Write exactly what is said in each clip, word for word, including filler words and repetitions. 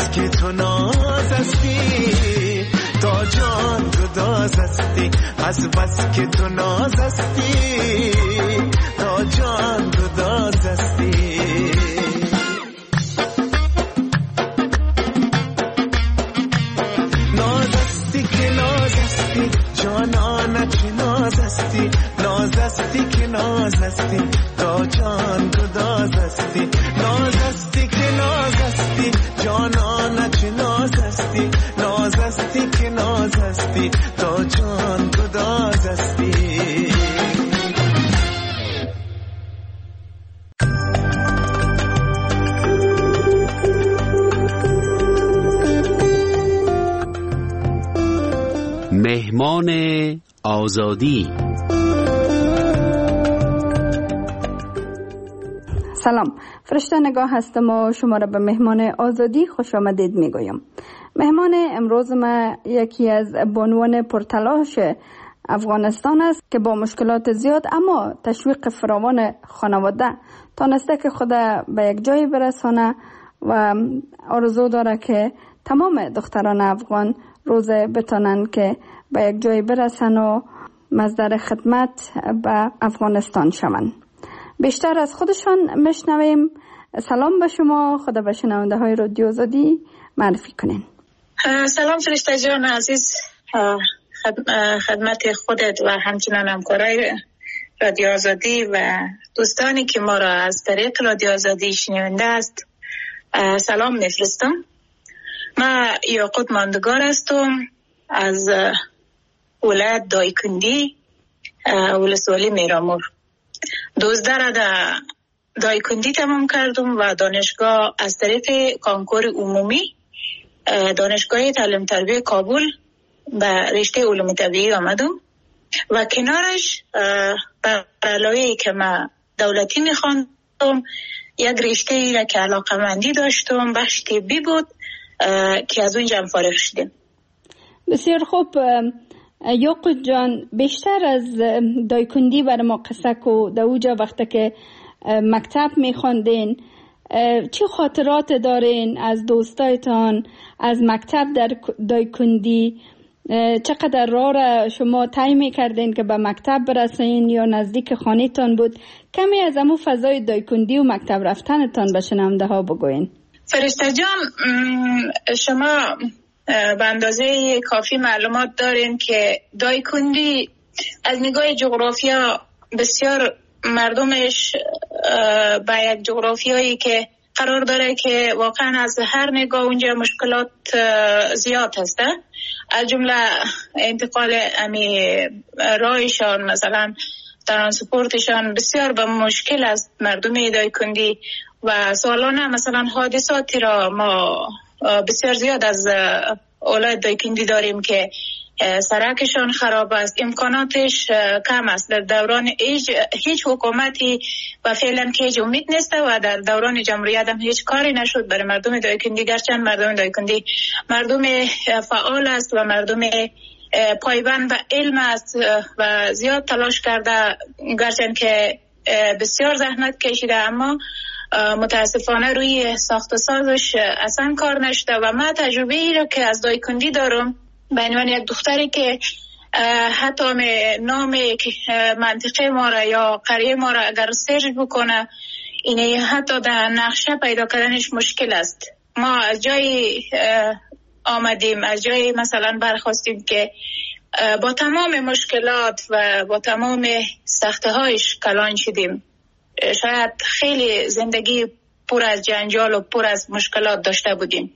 بس که تو ناز هستی تا جان گداز هستی، از بس که تو ناز هستی تا جان گداز هستی. ناز هستی که ناز هستی جانانه که ناز هستی، ناز هستی که ناز هستی تا جان گداز هستی، ناز هستی که ناز هستی جانانه که ناز هستی، ناز هستی که ناز هستی تا جان گداز هستی. مهمان آزادی. سلام، فرشته نگاه هستم و شما را به مهمان آزادی خوش آمدید میگویم. مهمان امروز ما یکی از بانوان پرتلاش افغانستان است که با مشکلات زیاد اما تشویق فراوان خانواده تانسته که خود به یک جایی برسانه و آرزو داره که تمام دختران افغان روز بتانن که به یک جایی برسن و مصدر خدمت به افغانستان شوند. بیشتر از خودشان میشنویم. سلام به شما، خدا به شنونده های رادیو آزادی معرفی کنین. سلام فرشته جان عزیز، خدمت خودت و همچنان همکارای رادیو آزادی و دوستانی که ما را از طریق رادیو آزادی شنونده است سلام میفرستم. ما یاقوت ماندگار هستم از ولایت دایکندی ولسوالی میرامور. دوزده را در دایکندی تمام کردم و دانشگاه از طریق کانکور عمومی دانشگاه تعلیم تربیه کابل به رشته علوم طبیعی آمدم و کنارش بر علاوه که من دولتی میخواندم یک رشته ای را که علاقه مندی داشتم بخش طبی بود که از اونجا هم فارغ شدیم. بسیار خوب یاقوت جان، بیشتر از دایکندی برای ما قصه کو. در اوجا وقتی که مکتب میخواندین چه خاطرات دارین از دوستایتان از مکتب در دایکندی؟ چقدر راه را شما طی میکردین که به مکتب برسین یا نزدیک خانه‌تان بود؟ کمی از امو فضای دایکندی و مکتب رفتنتان به شنونده ها بگوین. فرشته جان، شما به اندازه کافی معلومات دارین که دایکندی از نگاه جغرافیا بسیار مردمش با یک جغرافیایی که قرار داره که واقعا از هر نگاه اونجا مشکلات زیاد هسته، از جمله انتقال امی رایشان مثلا ترانسپورتشان بسیار به مشکل است مردم دایکندی و سالانه مثلا حادثاتی را ما بسیار زیاد از اولاد دایکندی داریم که سرکشان خراب است، امکاناتش کم است. در دوران هیچ, هیچ حکومتی و فعلا که هیچ امید نیست و در دوران جمهوریت هم هیچ کاری نشد برای مردم دایکندی، گرچند مردم دایکندی مردم فعال است و مردم پایبند به علم است و زیاد تلاش کرده، گرچند که بسیار زحمت کشیده، اما متاسفانه روی ساخت و سازش اصلا کار نشده. و من تجربه ای را که از دایکندی دارم به عنوان یک دختری که حتی نام منطقه ما را یا قریه ما را اگر سرچ بکنه اینه حتی در نقشه پیدا کردنش مشکل است. ما از جای آمدیم، از جای مثلا برخواستیم که با تمام مشکلات و با تمام سخته هایش کلان شدیم. شاید خیلی زندگی پر از جنجال و پر از مشکلات داشته بودیم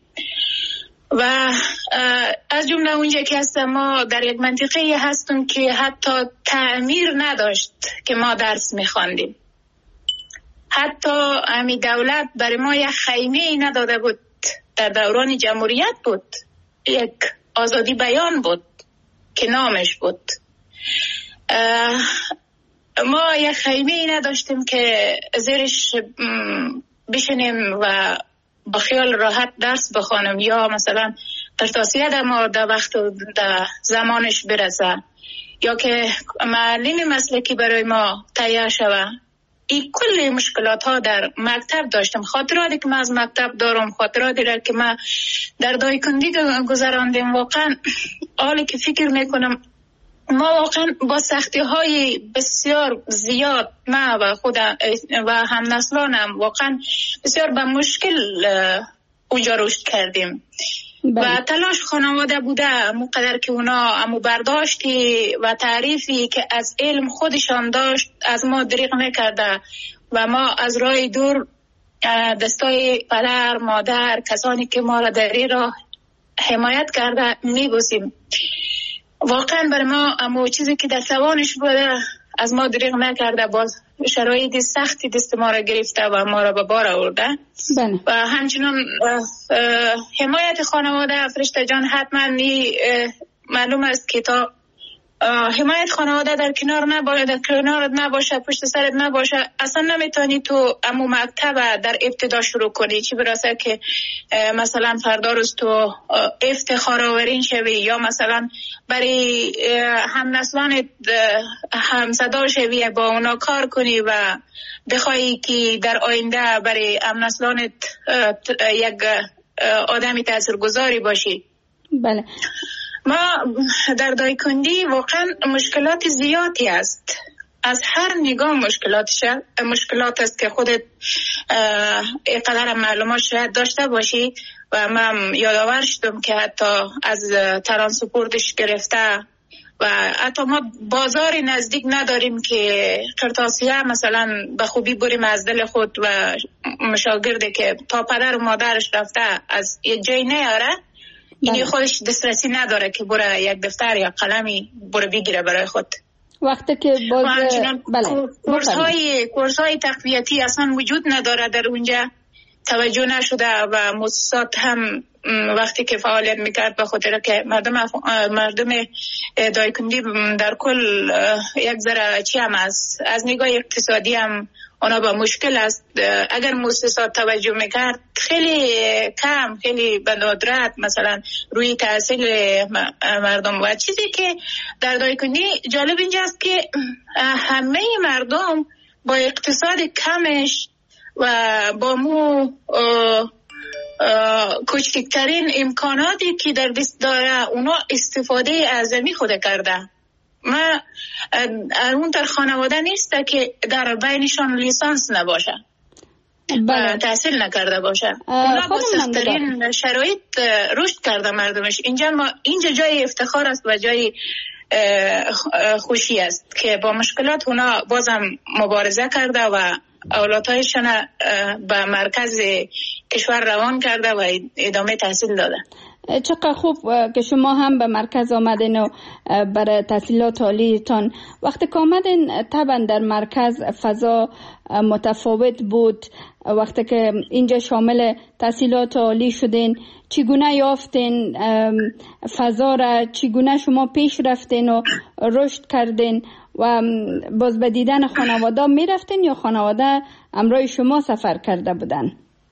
و از جمله اونجا که هستم ما در یک منطقه هستم که حتی تعمیر نداشت که ما درس میخواندیم. حتی امی دولت برای ما یک خیمه نداده بود. در دوران جمهوریت بود، یک آزادی بیان بود که نامش بود. ما یک خیمه نداشتیم که زیرش بشنیم و با خیال راحت درس بخوانم یا مثلا ترتاسیه ما در وقت در زمانش برسه یا که معلم مسلکی برای ما تیار شوه. این کل مشکلات ها در مکتب داشتم. خاطراتی که من از مکتب دارم، خاطراتی را که من در دایکندی گذراندیم، واقعا حالی که فکر میکنم ما واقعا با سختی های بسیار زیاد، ما و خود و هم نسلانم واقعا بسیار به مشکل اونجا رشد کردیم. بله. و تلاش خانواده بوده مقدر که اونا امو برداشتی و تعریفی که از علم خودشان داشت از ما دریغ نکرده و ما از راه دور دستای پدر، مادر، کسانی که ما را در این راه حمایت کرده میبوسیم. واقعا برای ما امو چیزی که در توانش بوده از ما دریغ نکرده، باز شرایط سختی دست ما را گرفته و ما را به بار آورده. بله. و همچنان حمایت خانواده فرشته جان حتما معلوم است که تا حمایت خانواده در کنار نباشه، در کنارت نباشه، پشت سرت نباشه، اصلا نمیتونی تو امو مکتب در ابتدا شروع کنی. چی براسه که مثلا فردا روز تو افتخار آورین شوی یا مثلا برای هم نسلانت هم صدا شوی، با اونا کار کنی و بخوایی که در آینده برای هم نسلانت یک آدمی تاثیرگذاری باشی. بله. ما در دایکندی واقعا مشکلات زیادی است، از هر نگاه مشکلاتش مشکلات است که خودت اینقدر معلومات شاید داشته باشی و من یادآور شدم که حتی از ترانسپورتش گرفته و حتی ما بازار نزدیک نداریم که قرطاسیه مثلا به خوبی بریم از دل خود و مشاگرده که تا پدر و مادرش رفته از یک جای نیاره، اینی خودش دسترسی نداره که بره یک دفتر یا قلمی بره بگیره برای خود. وقتی که باز بله کورس های کورس های تقویتی اصلا وجود نداره در اونجا، توجه نشده و مؤسسات هم وقتی که فعالیت میکرد به خاطر که مردم مردم دایکندی در کل یک ذره چی هم است، از نگاه اقتصادی هم اونا با مشکل است. اگر مؤسسات توجه میکرد خیلی کم، خیلی به ندرت مثلا روی تحصیل مردم. و چیزی که در دایکندی جالب اینجاست که همه مردم با اقتصاد کمش و با مو کوچکترین امکاناتی که در دست داره اونا استفاده اعظمی خود کرده. ما اون در خانواده نیست که در بینشان لیسانس نباشه، بله. تحصیل نکرده باشه. اونا با سخت‌ترین شرایط رشد کرده مردمش. اینجا ما اینجا جای افتخار است و جای خوشی است که با مشکلات اونا بازم مبارزه کرده و اولادهایشان به مرکز کشور روان کرده و ادامه تحصیل داده. چقدر خوب که شما هم به مرکز آمدین و برای تحصیلات عالیتان. وقتی که آمدین طبعا در مرکز فضا متفاوت بود. وقتی که اینجا شامل تحصیلات عالی شدین چگونه یافتین فضا را، چگونه شما پیش رفتین و رشد کردین و باز به دیدن خانواده می رفتین یا خانواده همراه شما سفر کرده بودن؟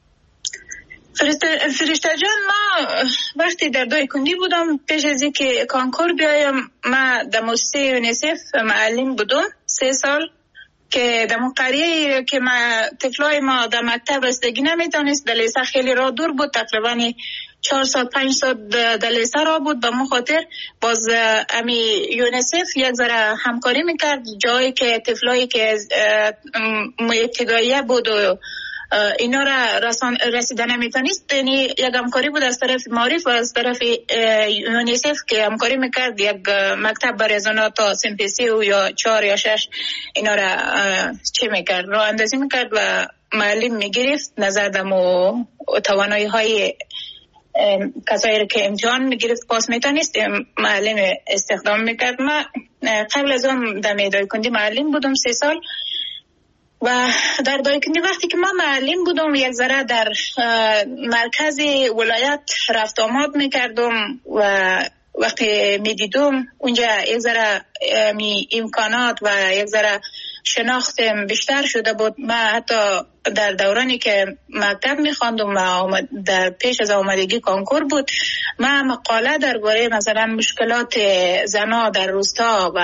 فرشته جان، ما وقتی در دایکندی بودم پیش از اینکه کانکور بیایم ما در مؤسسه یونیسف معلم بودم سه سال که در قریه که ما طفلای ما در مکتب رسیدگی نمیتونست، در لیسه خیلی راه دور بود، تقریبا چهار ساعت پنج ساعت در لیسه راه بود. به ما خاطر باز امی یونیسف یک ذره همکاری میکرد جایی که طفلایی که ابتداییه بود و اینا را رسان رسیدن نمیتونست، یعنی یک همکاری بود از طرف معارف و از طرف یونیسف که همکاری میکرد یک مکتب برای زنان تا سنپسی و یا چهار یا شش اینا را چه میکرد، راه اندازی میکرد و معلم میگرفت نظر دمو توانایی های کسایی که امتحان میگرفت پاس میتونست معلم استخدام میکرد. ما قبل از اون در دایکندی معلم بودم سه سال و در دایکندی وقتی که ما معلم بودم یک ذره در مرکز ولایت رفت آمد میکردم و وقتی میدیدم اونجا یک ذره می امکانات و یک ذره شناختم بیشتر شده بود. ما حتی در دورانی که مکتب میخواندم و در پیش از آمدگی کانکور بود، ما مقاله درباره مثلا مشکلات زنها در روستا و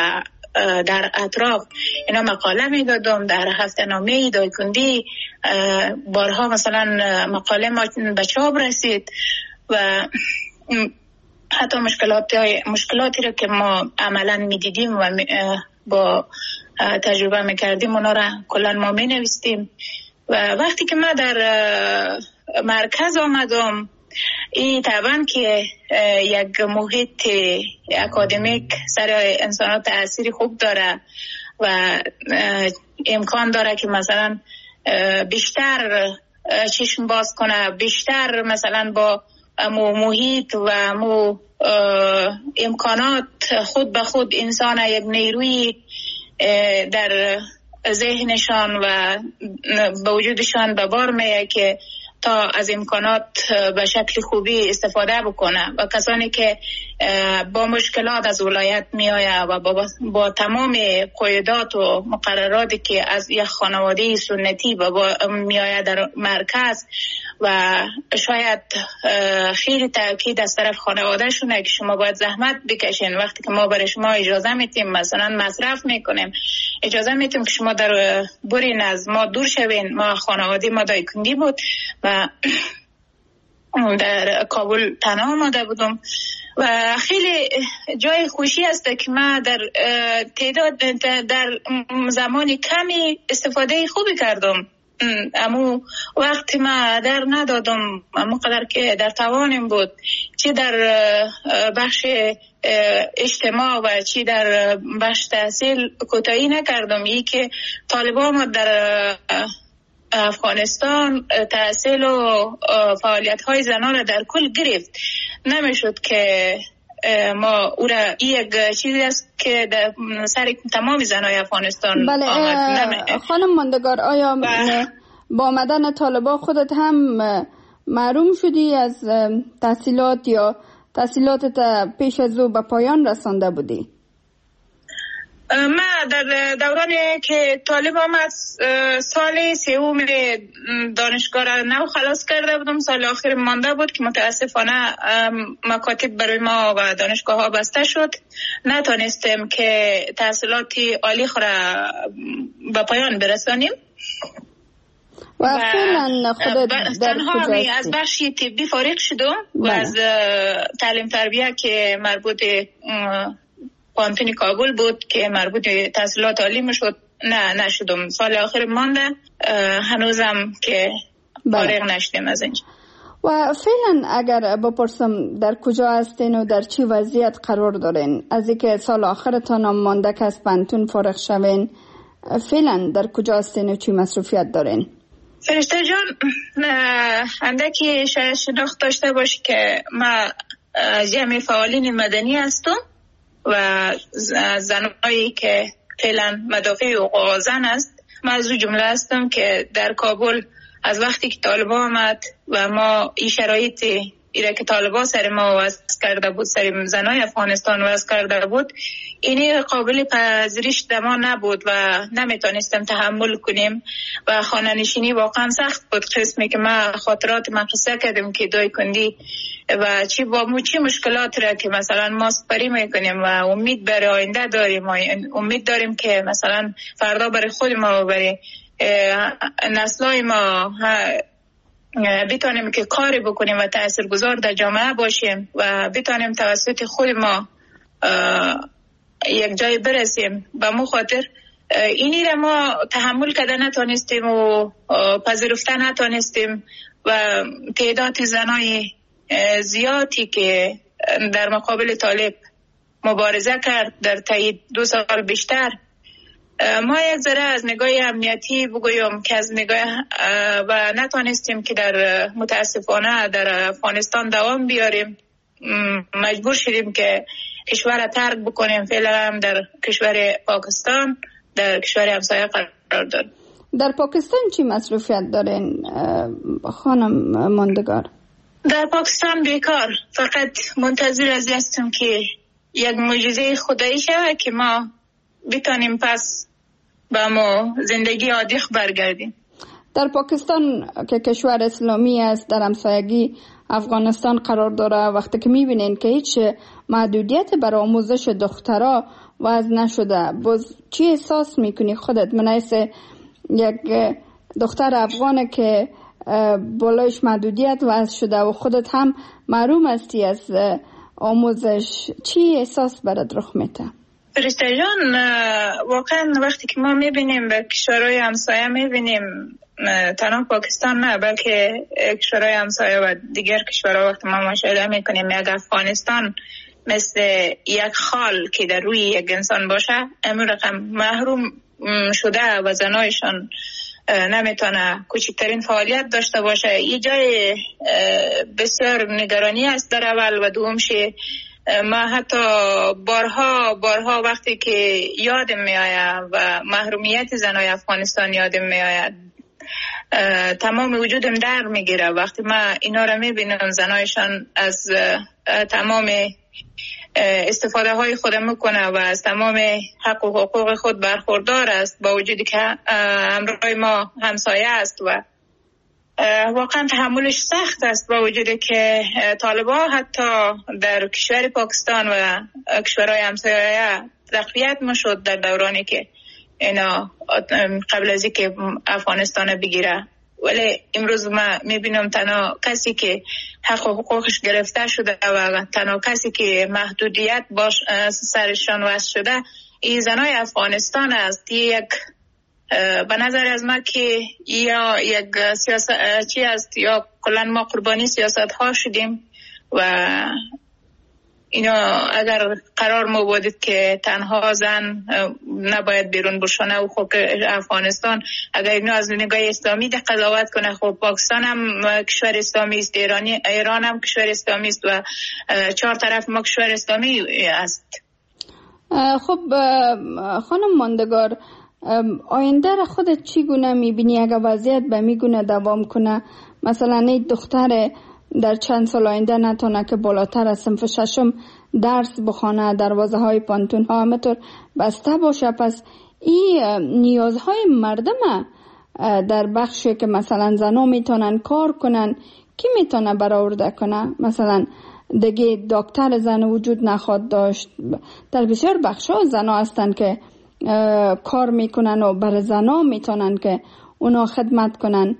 در اطراف اینا مقاله میدادم، در هفته نامه دایکندی بارها مثلا مقاله ما به چاپ رسید و حتی مشکلاتی مشکلاتی رو که ما عملا میدیدیم و با تجربه میکردیم اونا را کلا ما مینویسیم. و وقتی که ما در مرکز آمدم، این طبعا که یک محیط اکادمیک سر انسانات تأثیری خوب داره و امکان داره که مثلا بیشتر چشم باز کنه، بیشتر مثلا با مو محیط و مو امکانات خود به خود انسان یک نیروی در ذهنشان و به وجودشان به بار میه که تا از امکانات به شکل خوبی استفاده بکنه. و کسانی که با مشکلات از ولایت میآیه و با, با تمام قاعدات و مقرراتی که از یک خانواده سنتی با میآیه در مرکز و شاید خیلی تاکید از طرف خانواده شونه که شما باید زحمت بکشین، وقتی که ما برای شما اجازه میتیم مثلا مصرف میکنیم، اجازه میتیم که شما در برین از ما دور شوین. ما خانواده ما دایکندی بود و در کابل تنها آمده بودم و خیلی جای خوشی است که ما در تعداد در زمانی کمی استفاده خوبی کردم. امو وقتی ما در ندادم امو قدر که در توانم بود، چی در بخش اجتماع و چی در بخش تحصیل کوتاهی نکردم. ای که طالبان ما در افغانستان تحصیل و فعالیت های زنان را در کل گرفت، نمیشد که ما او را یک چیزی است که در سر تمام زنای افغانستان بله آمد. خانم ماندگار، آیا بله. با آمدن طالبان خودت هم محروم شدی از تحصیلات یا تحصیلاتت پیش از او به پایان رسانده بودی؟ ما در دورانی که طالب آمد سال سوم دانشگاه را نو خلاص کرده بودم، سال آخر مانده بود که متاسفانه مکاتب برای ما و دانشگاه ها بسته شد، نتونستیم که تحصیلات عالی خود را به پایان برسانیم و فعلا خودت در کجا هستی؟ از بخش طبی فارغ شدم و از تعلیم تربیه که مربوط پانتون کابل بود که مربوط تحصیلات عالی میشد نه نشدم. سال آخر مانده هنوزم که فارغ نشدیم از اینجا. و فعلا اگر بپرسم در کجا هستین و در چی وضعیت قرار دارین از اینکه سال آخرتان هم مانده که از پانتون فارغ شوین، فعلا در کجا هستین و چی مصروفیت دارین؟ فرشته جان، اندکی شاید شناخت داشته باشی که ما جمع فعالین مدنی هستم و زنایی که فعلا مدافع حقوق زن است. من از اون جمله هستم که در کابل از وقتی که طالبان آمد و ما این شرایطی ایره که طالبان سر ما وضع کرده بود، سر زنای افغانستان وضع کرده بود، اینی قابل پذیرش ما نبود و نمیتونستیم تحمل کنیم و خانه نشینی واقعا سخت بود. قسمی که ما خاطرات ما قصه کردیم که دایکندی و چی با مو چی مشکلات را که مثلا ما سپری میکنیم و امید برای آینده داریم و امید داریم که مثلا فردا برای خود ما و برای نسلای ما بتونیم که کاری بکنیم و تاثیرگذار در جامعه باشیم و بتونیم توسط خود ما یک جای برسیم. به مو خاطر اینی را ما تحمل کرده نتونستیم و پذیرفته نتونستیم و تعداد زنای زیادی که در مقابل طالب مبارزه کرد در طی دو سال بیشتر، ما یک ذره از نگاه امنیتی بگویم که از نگاه و نتونستیم که در متاسفانه در افغانستان دوام بیاریم، مجبور شدیم که کشور ترک بکنیم. فعلا هم در کشور پاکستان در کشور همسایه قرار داریم. در پاکستان چی مصروفیت دارین خانم ماندگار؟ در پاکستان بیکار، فقط منتظر از هستم که یک معجزه خدایی شود که ما بتانیم پس با ما زندگی عادی برگردیم. در پاکستان که کشور اسلامی است در همسایگی افغانستان قرار داره، وقتی که میبینین که هیچ محدودیت برای آموزش دخترها وضع نشده، باز چی احساس میکنی خودت من حیث یک دختر افغانه که بالایش محدودیت وضع شده و خودت هم محروم هستی از آموزش، چی احساس برات رخ میده؟ فرشته جان، واقعا وقتی که ما میبینیم به کشورهای همسایه میبینیم، تنها پاکستان نه بلکه کشورهای همسایه و دیگر کشورها، وقتی ما مشاهده میکنیم یک افغانستان مثل یک خال که در روی یک انسان باشه، امون رقم محروم شده و زنایشان نمیتونه کوچکترین فعالیت داشته باشه، این جای بسیار نگرانی است در اول. و دومشه ما حتی بارها بارها وقتی که یادم میآید و محرومیت زنای افغانستان یادم میآید، تمام وجودم در میگیره وقتی ما اینا رو میبینم. زنایشان از تمام استفاده های خود میکنه و از تمام حق و حقوق خود برخوردار است، با وجودی که همراه ما همسایه است و واقعا تحملش سخت است، با وجودی که طالبان حتی در کشور پاکستان و کشورهای همسایه تقویت میشد در دورانی که اینا قبل از اینکه افغانستان بگیره، ولی امروز ما میبینم تنها کسی که حق و حقوقش گرفته شده و تنها کسی که محدودیت باش سرشان وضع شده این زنای افغانستان است. یک به نظر از ما که یا یک سیاست چی است یا کلا ما قربانی سیاست ها شدیم و اینا اگر قرار ما بودید که تنها زن نباید بیرون بشونه و خب افغانستان اگر اینو از نگاه اسلامی ده قضاوت کنه، خب پاکستان هم کشور اسلامی است، ایرانی ایران هم کشور اسلامی است و چهار طرف ما کشور اسلامی است. خب خانم ماندگار، آینده را خودت چگونه میبینی اگر وضعیت به میگونه دوام کنه؟ مثلا این دختر در چند سال آینده نتونه که بالاتر از صنف ششم درس بخونه، دروازه های پانتون ها همطور بسته باشه، پس این نیازهای مردم در بخشی که مثلا زنها میتونن کار کنن کی میتونه برآورده کنه؟ مثلا دیگه دکتر زن وجود نخواد داشت. در بسیار بخش ها زنها هستن که کار میکنن و بر زنها میتونن که اونا خدمت کنن.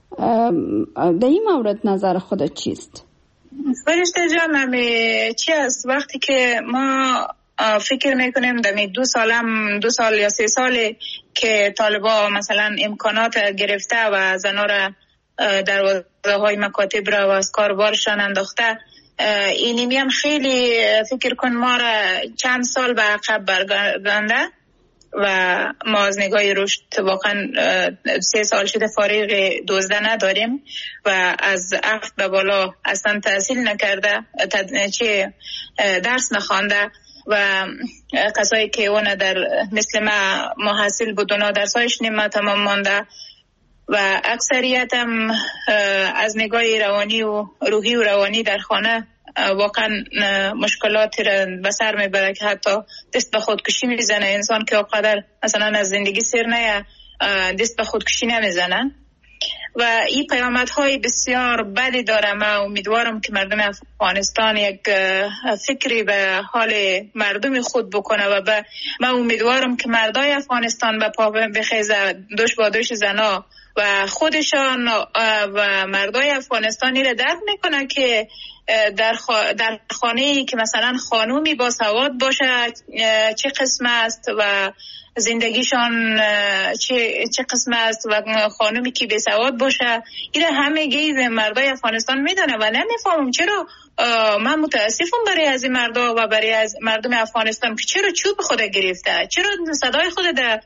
در این مورد نظر خودت چیست؟ فرشته جان، چی است وقتی که ما فکر میکنیم دمی دو سالم دو سال یا سه سالی که طالبا مثلا امکانات گرفته و زنا را دروازه های مکاتب را و از کاربارشان انداخته، اینمی هم خیلی فکر کن ما را چند سال به عقب برگردانده و ما از نگاه رشد واقعا سه سال شده فارغ دوزده نداریم و از عقد به بالا اصلا تحصیل نکرده، چه درس نخوانده و کسایی که اون در مثل ما محصل بودن درسایش نیمه تمام مانده و اکثریت هم از نگاه روانی و روحی و روانی در خانه واقعا مشکلات را به سر میبره که حتی دست به خودکشی میزنه. انسان که اقدر مثلا از زندگی سیر نه دست به خودکشی نمیزنن و این پیامدهای بسیار بدی داره. من امیدوارم که مردم افغانستان یک فکری به حال مردم خود بکنه و به من امیدوارم که مردای افغانستان به پا بخیزه، دوش با دوش زنا و خودشان و مردای افغانستانی را درک میکنه که در, خا... در خانه‌ای که مثلا خانومی با سواد باشه چه قسم است و زندگیشان چه چه قسم است و خانومی که بی سواد باشه، اینا همه گیز مردای افغانستان میدونه و نمیفهمم چرا. من متاسفم برای از این مردا و برای از مردم افغانستان که چرا چوب خود گرفته، چرا صدای خود در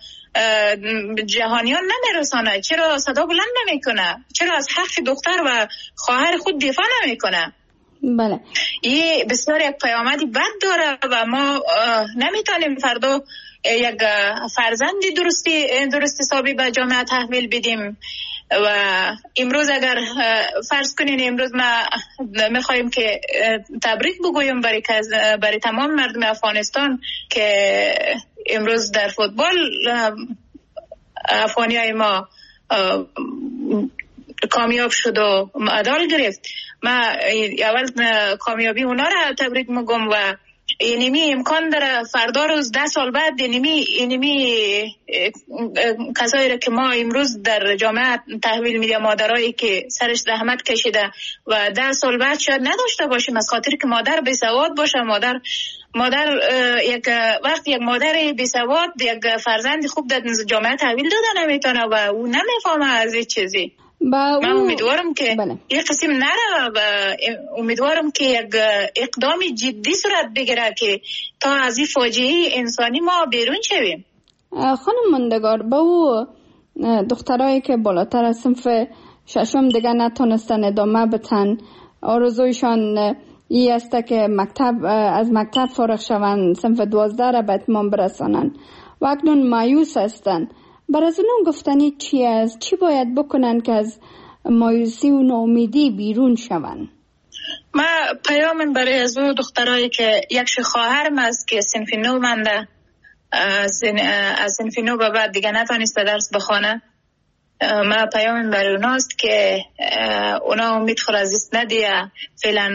جهانیان نمیرسانه، چرا صدا بلند نمیکنه، چرا از حق دختر و خواهر خود دفاع نمیکنه. بله، این بسیار یک پیامدی بد داره و ما نمیتونیم فردا یک فرزندی درستی درست حسابی به جامعه تحویل بدیم و امروز اگر فرض کنین امروز ما میخوایم که تبریک بگویم برای برای تمام مردم افغانستان که امروز در فوتبال افغانیای ما کامیاب شد و مدال گرفت. ما اول کامیابی اونا را تبریک میگم و اینمی امکان داره فردا روز ده سال بعد اینمی اینمی کسایی را که ما امروز در جامعه تحویل میدیم، مادرایی که سرش زحمت کشیده و ده سال بعد شاید نداشته باشیم، از خاطر که مادر بی سواد باشه. مادر مادر یک وقت یک مادر بی سواد یک فرزند خوب در جامعه تحویل داده نمیتونه و او نمیفهمه از این چیزی. من امیدوارم که بله. یک قسم نره و امیدوارم که یک اقدام جدی صورت بگیره که تا از این فاجعه انسانی ما بیرون شویم. خانم ماندگار، با او دخترایی که بالاتر از صنف ششم دیگه نتونستن ادامه بتن، آرزویشان ای است که مکتب از مکتب فارغ شوند، صنف دوازده را به اتمام برسانن و اکنون مایوس هستند. برای از اونون گفتنی چی است؟ چی باید بکنن که از مایوسی و ناامیدی بیرون شوند؟ ما پیامم برای از اون دخترایی که یک خواهرم است که صنف نو مانده، از صنف نو به بعد دیگه نتونسته درس بخونه. ما پیامم برای اوناست که اونا امید خود از دست ندیه، فعلا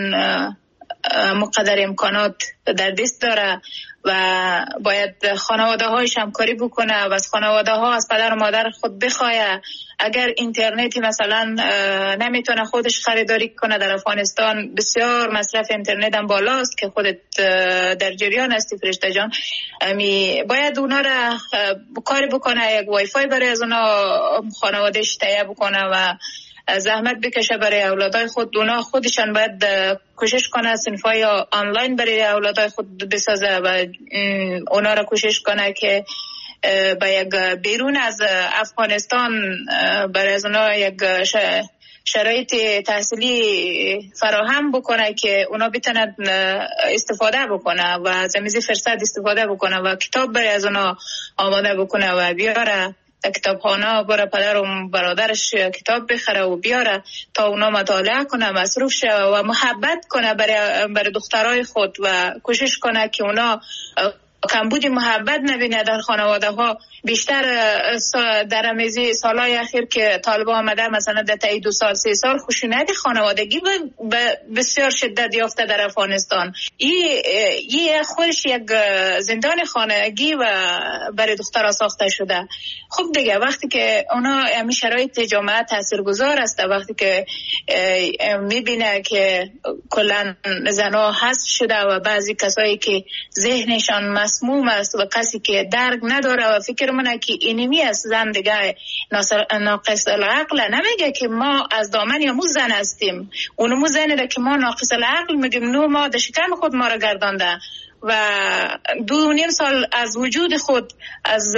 مقدر امکانات در دست داره و باید خانواده هایش همکاری بکنه و از خانواده ها از پدر و مادر خود بخواه. اگر اینترنتی مثلا نمیتونه خودش خریداری کنه، در افغانستان بسیار مصرف اینترنت هم بالاست که خودت در جریان هستی فرشته جان، باید اونا را کاری بکنه، یک وای فای برای از اونا خانوادهش تهیه بکنه و زحمت بکشه برای اولادای خود. اونا خودشان باید کوشش کنه صنفای آنلاین برای اولادای خود بسازه و اونا را کوشش کنه که با یک بیرون از افغانستان برای از اونا یک شرایط تحصیلی فراهم بکنه که اونا بتونن استفاده بکنه و از این فرصت استفاده بکنه و کتاب برای از اونا آماده بکنه و بیاره کتابخانه برای پدر و برادرش کتاب بخره و بیاره تا اونا مطالعه کنه، مصروف شه و محبت کنه برای برای دخترای خود و کوشش کنه که اونا کمبود محبت نبینه در خانواده ها. بیشتر در امیزی سالهای اخیر که طالبان آمده مثلا در تایی دو سال سه سال خشونت خانوادگی بسیار شدت یافته در افغانستان. این خودش یک زندان خانگی و برای دخترها ساخته شده. خب دیگه وقتی که اونا همین شرایط جامعه تاثیرگذار است، وقتی که میبینه که کلا زنها حذف شده و بعضی کسایی که ذهنشان مسموم است و کسی که درک نداره و فکر منه که اینمی است زن دیگه ناقص العقل، نمیگه که ما از دامن یا مو زن هستیم، اونمو زنی ده که ما ناقص العقل میگیم، نو ما در شکم خود ما را گردانده و دو نیم سال از وجود خود، از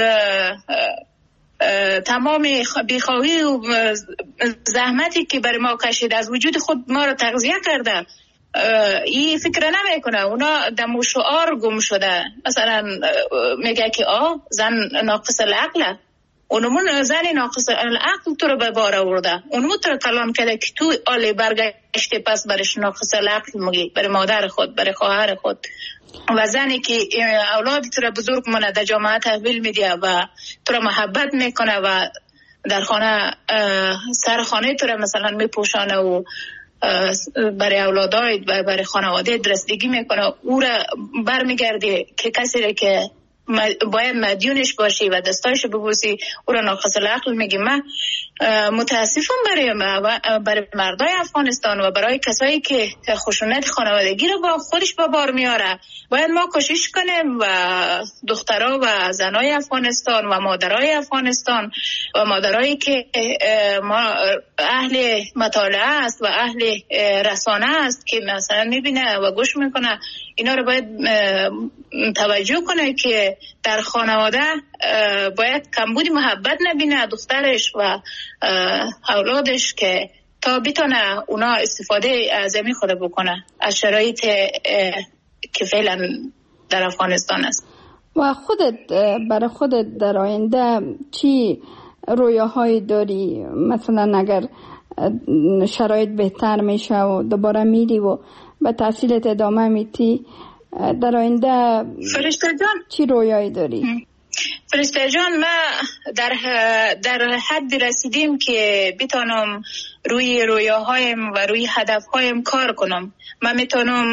تمام بیخواهی و زحمتی که برای ما کشید از وجود خود ما را تغذیه کرده. این فکر نمیکنه، اونا دمو شعار گم شده. مثلا میگه که آه زن ناقص العقله، اونمون زن ناقص العقل تو رو به بار آورده، اونمون تو رو کلام کرده که تو آلی برگشتی پس برش ناقص العقل میگی، برای مادر خود، برای خواهر خود. و زنی که اولادی تو رو بزرگ مونه در جامعه تحویل میده و تو رو محبت میکنه و در خانه سر خانه تو رو مثلا میپوشانه و برای اولادای و برای خانواده درستگی میکنه، او را برمیگردی که کسی را که باید مدیونش باشی و دستایش ببوسی او را ناقص العقل میگی. من متاسفم برای برای مردای افغانستان و برای کسایی که خشونت خانوادگی رو با خودش با بار میاره. باید ما کوشش کنیم و دخترها و زنای افغانستان و مادرای افغانستان و مادرایی که ما اهل مطالعه است و اهل رسانه است که مثلا میبینه و گوش میکنه، اینا رو باید توجه کنه که در خانواده باید کمبود محبت نبینه دخترش و اولادش که تا بتونه اونا استفاده از این خود بکنه از شرایط که فعلا در افغانستان است. و خودت برای خودت در آینده چی رویاهایی داری؟ مثلا اگر شرایط بهتر میشه و دوباره میری و به تحصیلت ادامه میتی، در آینده فرشته جان چی رویایی داری؟ فرشته جان، ما در در حد رسیدیم که بتونم روی رویاهایم و روی هدفهایم کار کنم. من میتونم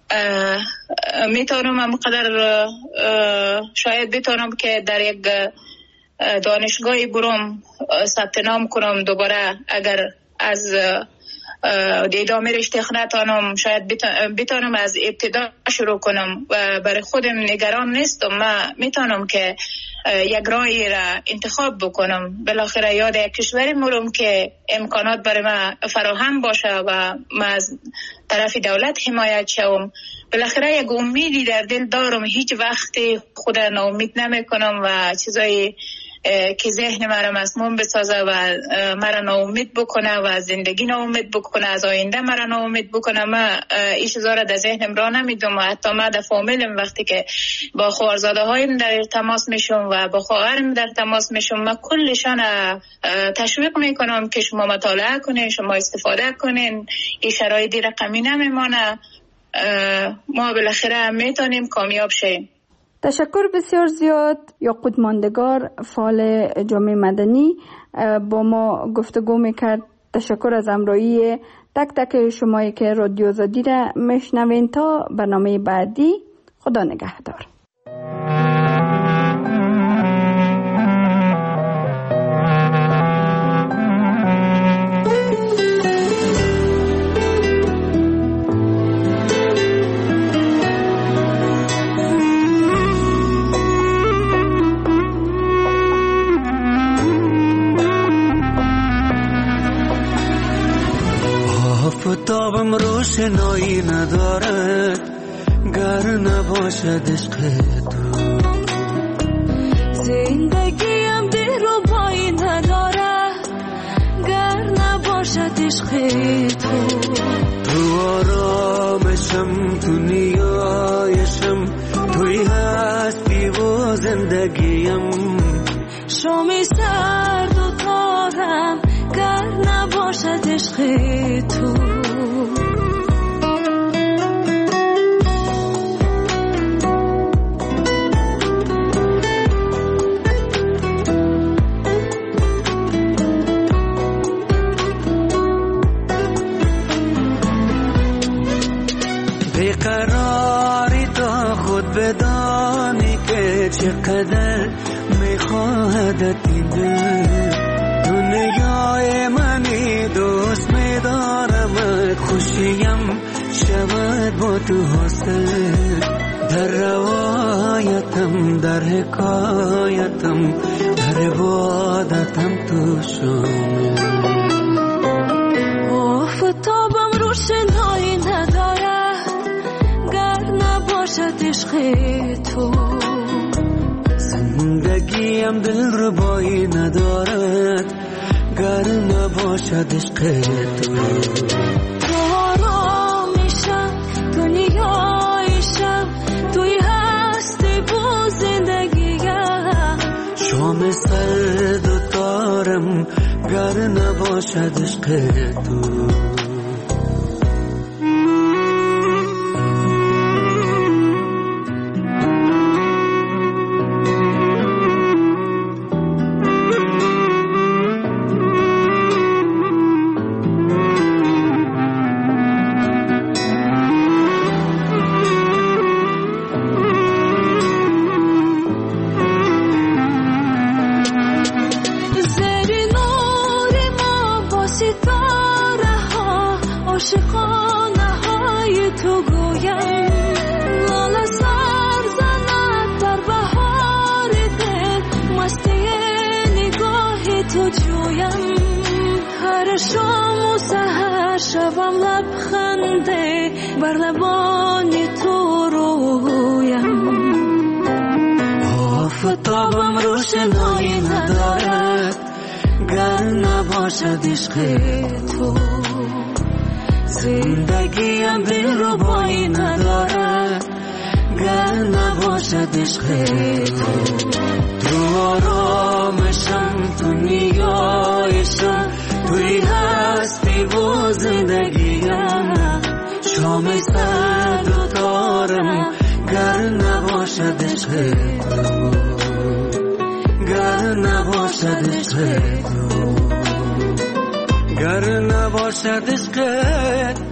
میتونم همقدر شاید بتونم که در یک دانشگاهی برم ثبت نام کنم دوباره. اگر از ادامه رشته نتونم شاید بتونم از ابتدا شروع کنم و برای خودم نگران نیستم. من میتونم که یک راهی را انتخاب بکنم. بالاخره یاد یک کشوری مرم که امکانات برای من فراهم باشه و من از طرف دولت حمایت شوم. بالاخره یک امیدی در دل دارم، هیچ وقتی خود ناامید نمی کنم و چیزایی که ذهن مرا مسموم بسازه و مرا ناامید بکنه و زندگی ناامید بکنه، از آینده مرا ناامید بکنه، من این چیزا را در ذهنم را نمیدم. و حتی من در فامیلم وقتی که با خواهرزاده هایم در تماس میشم و با خواهرم در تماس میشم، من کلشان تشویق میکنم که شما مطالعه کنین، شما استفاده کنین، این شرایط رقمی نمیمانه، ما بالاخره میتونیم کامیاب شیم. تشکر بسیار زیاد. یاقوت ماندگار، فعال جامعه مدنی، با ما گفتگو میکرد. تشکر از همراهی تک تک شمایی که رادیو آزادی را میشنوین. تا برنامه بعدی، خدا نگهدار. آفتابم روشنایی ندارد گر نباشد عشق تو، زندگیم دلربایی ندارد گر نباشد عشق تو. تو آرامشم، تو نیایشم، توی هستی و زندگیم. شامی سرد و تارم گر نباشد عشق تو. بیقراری تا خود بدانی که چقدر میخواهدت این دل. دنیای منی دوست میدارمت، خوشیم شود با تو حاصل. در روایتم، در حکایتم، در عبادتم تو شامل. آفتابم روشنایی ندارد گر نباشد عشق تو. زندگیم دلربایی ندارد گر نباشد عشق تو. تو آرامیشم، تو نیایشم، توی هستی با زندگیم. شام سرد و تارم گر نباشد عشق تو. بر لبان تو رویم. آفتابم روشنایی ندارد گر نباشد عشق تو. زندگیم دلربایی ندارد گر نباشد عشق تو. تو آرامشم، تو نیایشم، توی هستی و زندگیم. شام سرد و تارم گر نباشد عشق تو، گر نباشد عشق تو، گر نباشد عشق